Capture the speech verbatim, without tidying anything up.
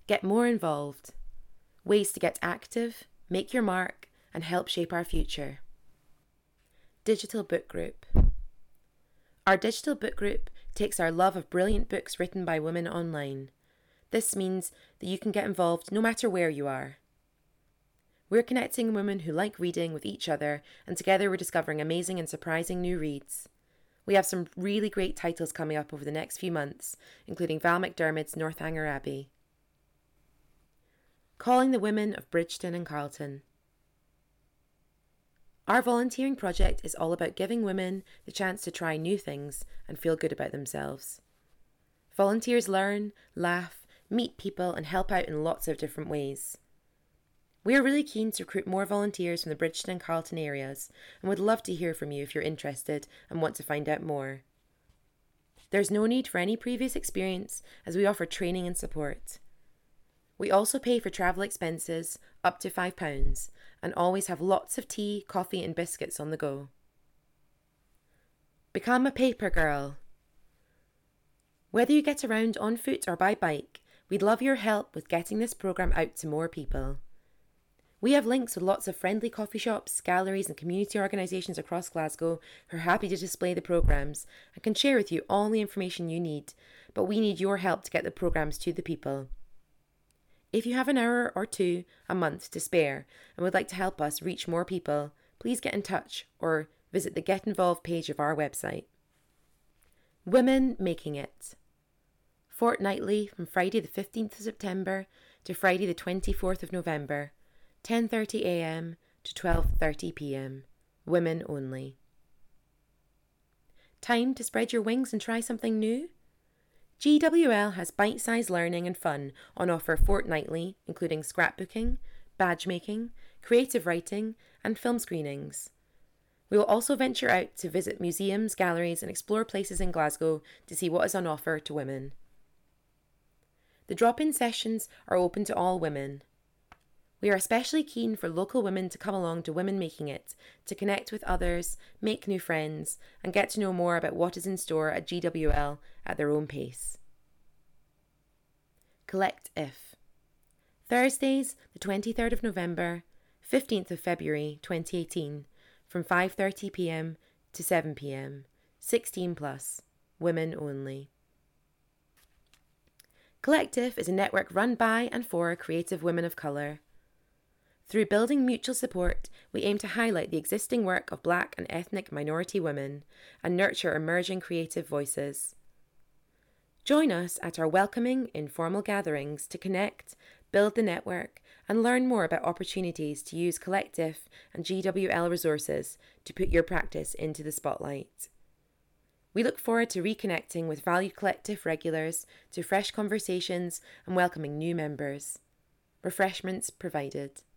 Get more involved. Ways to get active, make your mark, and help shape our future. Digital Book Group. Our digital book group takes our love of brilliant books written by women online. This means that you can get involved no matter where you are. We're connecting women who like reading with each other, and together we're discovering amazing and surprising new reads. We have some really great titles coming up over the next few months, including Val McDermid's Northanger Abbey. Calling the Women of Bridgeton and Carlton. Our volunteering project is all about giving women the chance to try new things and feel good about themselves. Volunteers learn, laugh, meet people and help out in lots of different ways. We are really keen to recruit more volunteers from the Bridgeton and Carlton areas and would love to hear from you if you're interested and want to find out more. There's no need for any previous experience as we offer training and support. We also pay for travel expenses up to five pounds and always have lots of tea, coffee and biscuits on the go. Become a paper girl. Whether you get around on foot or by bike, we'd love your help with getting this programme out to more people. We have links with lots of friendly coffee shops, galleries and community organisations across Glasgow who are happy to display the programmes and can share with you all the information you need, but we need your help to get the programmes to the people. If you have an hour or two a month to spare and would like to help us reach more people, please get in touch or visit the Get Involved page of our website. Women Making It. Fortnightly from Friday the fifteenth of September to Friday the twenty-fourth of November, ten thirty a m to twelve thirty p m. Women only. Time to spread your wings and try something new? G W L has bite-sized learning and fun on offer fortnightly, including scrapbooking, badge making, creative writing, and film screenings. We will also venture out to visit museums, galleries, and explore places in Glasgow to see what is on offer to women. The drop-in sessions are open to all women. We are especially keen for local women to come along to Women Making It, to connect with others, make new friends, and get to know more about what is in store at G W L at their own pace. Collect If. Thursdays, the twenty-third of November, fifteenth of February twenty eighteen, from five thirty p m to seven p m, sixteen plus, women only. Collective is a network run by and for creative women of colour. Through building mutual support, we aim to highlight the existing work of Black and ethnic minority women and nurture emerging creative voices. Join us at our welcoming, informal gatherings to connect, build the network, and learn more about opportunities to use Collective and G W L resources to put your practice into the spotlight. We look forward to reconnecting with valued Collective regulars, to fresh conversations and welcoming new members. Refreshments provided.